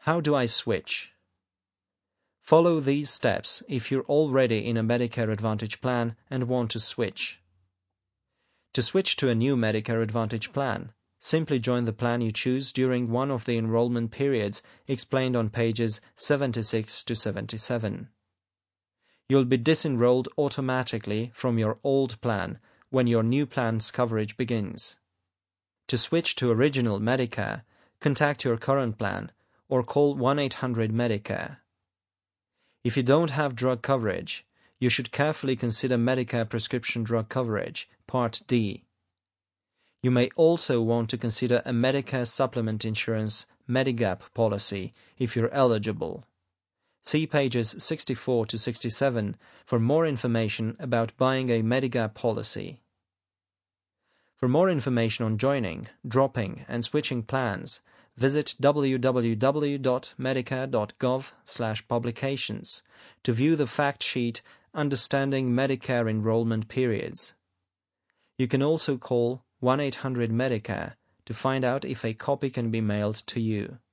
How do I switch? Follow these steps if you're already in a Medicare Advantage plan and want to switch. To switch to a new Medicare Advantage plan, simply join the plan you choose during one of the enrollment periods explained on pages 76 to 77. You'll be disenrolled automatically from your old plan when your new plan's coverage begins. To switch to Original Medicare, contact your current plan or call 1-800-MEDICARE. If you don't have drug coverage, you should carefully consider Medicare Prescription Drug Coverage, Part D. You may also want to consider a Medicare Supplement Insurance Medigap policy if you're eligible. See pages 64 to 67 for more information about buying a Medigap policy. For more information on joining, dropping, and switching plans, visit www.medicare.gov/publications to view the fact sheet Understanding Medicare Enrollment Periods. You can also call 1-800-MEDICARE to find out if a copy can be mailed to you.